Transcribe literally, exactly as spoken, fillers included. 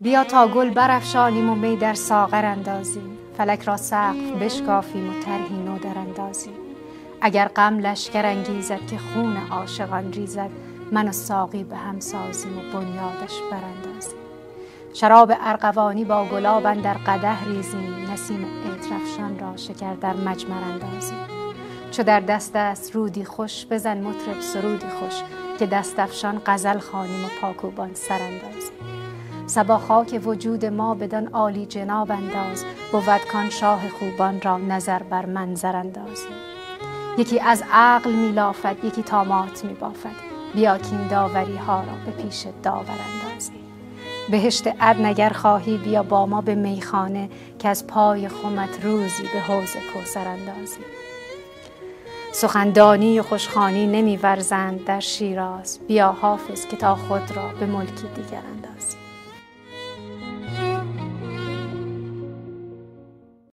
بیا تا گل برافشانیم و می در ساغر اندازیم، فلک را سقف بشکافیم و طرحی نو در اندازیم. اگر غم لشکر انگیزد که خون عاشقان ریزد، من و ساقی به هم سازیم و بنیادش براندازیم. شراب ارغوانی با گلاب اندر قدح ریزیم، نسیم عطرافشان را شکر در مجمر اندازیم. چو در دست است رودی خوش، بزن مطرب سرودی خوش، که دست افشان غزل خوانیم و پاکوبان سر اندازیم. صبا خاک وجود ما بدان عالی جناب انداز، بود کان شاه خوبان را نظر بر منظر اندازیم. یکی از عقل می لافد، یکی طامات می بافد، بیا کین داوری ها را به پیش داور اندازیم. بهشت عدن اگر خواهی بیا با ما به میخانه، که از پای خمت روزی به حوض کوثر اندازیم. سخندانی و خوشخوانی نمی ورزند در شیراز، بیا حافظ که تا خود را به ملکی دیگر اندازیم.